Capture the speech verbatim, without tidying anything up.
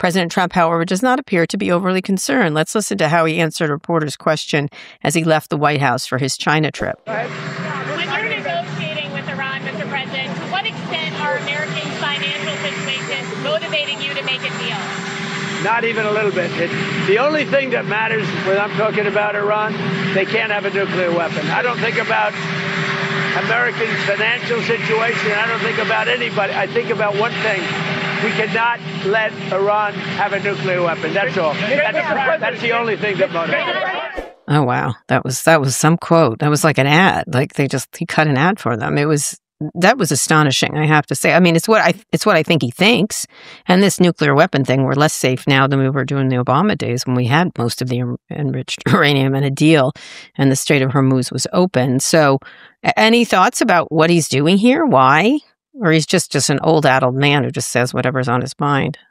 President Trump, however, does not appear to be overly concerned. Let's listen to how he answered a reporter's question as he left the White House for his China trip. When you're negotiating with Iran, Mister President, to what extent are Americans' financial situations motivating you to make a deal? Not even a little bit. It, the only thing that matters when I'm talking about Iran, they can't have a nuclear weapon. I don't think about Americans' financial situation. I don't think about anybody. I think about one thing. We cannot let Iran have a nuclear weapon. That's all. That's, that's the only thing that motivates. Oh, wow. That was that was some quote. That was like an ad. Like they just, he cut an ad for them. It was, that was astonishing, I have to say. I mean, it's what I it's what I think he thinks. And this nuclear weapon thing, we're less safe now than we were during the Obama days when we had most of the enriched uranium in a deal and the Strait of Hormuz was open. So any thoughts about what he's doing here? Why? Or he's just, just an old, addled man who just says whatever's on his mind?